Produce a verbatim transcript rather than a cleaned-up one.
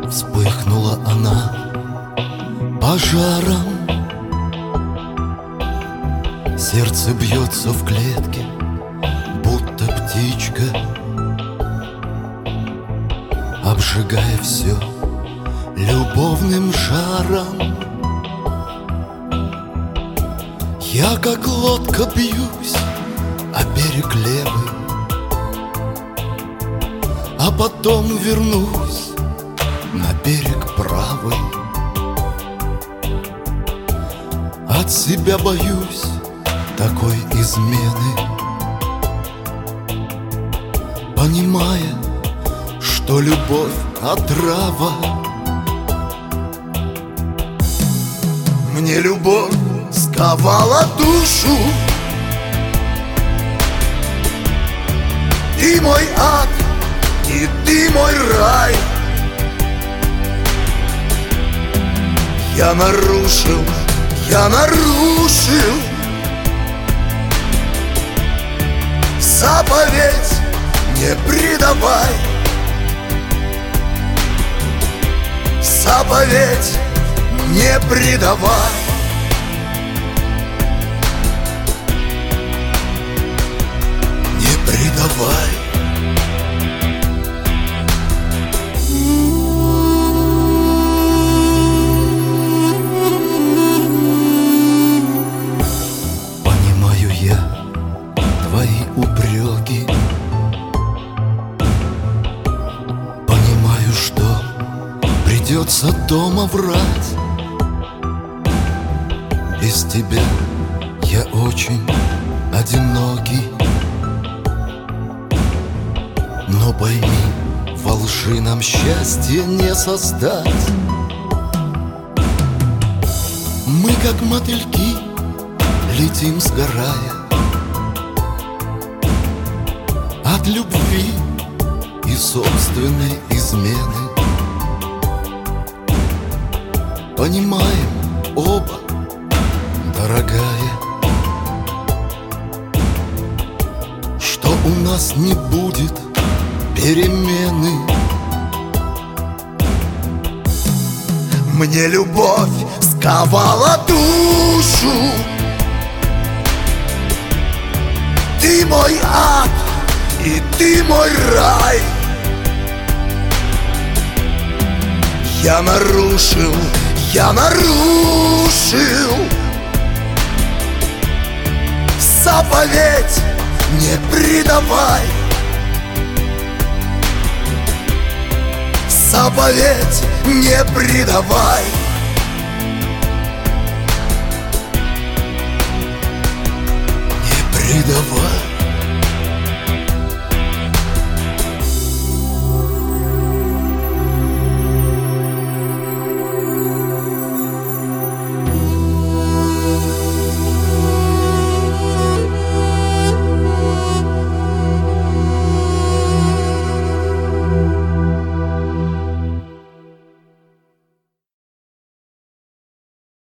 Вспыхнула она пожаром, сердце бьется в клетке, будто птичка, обжигая все любовным жаром. Я как лодка бьюсь о берег левый, а потом вернусь на берег правый. От себя боюсь такой измены, понимая, что любовь отрава. Мне любовь сковала душу, ты мой ад, и ты мой рай. Я нарушил, я нарушил заповедь, не предавай. Заповедь, не предавай. Не предавай. Твои упреки, понимаю, что придется дома врать. Без тебя я очень одинокий. Но пойми, во лжи нам счастье не создать. Мы, как мотыльки, летим сгорая от любви и собственной измены. Понимаем оба, дорогая, что у нас не будет перемены. Мне любовь сковала душу, ты мой ад, и ты мой рай. Я нарушил, я нарушил заповедь, не предавай. Заповедь, не предавай. Не предавай.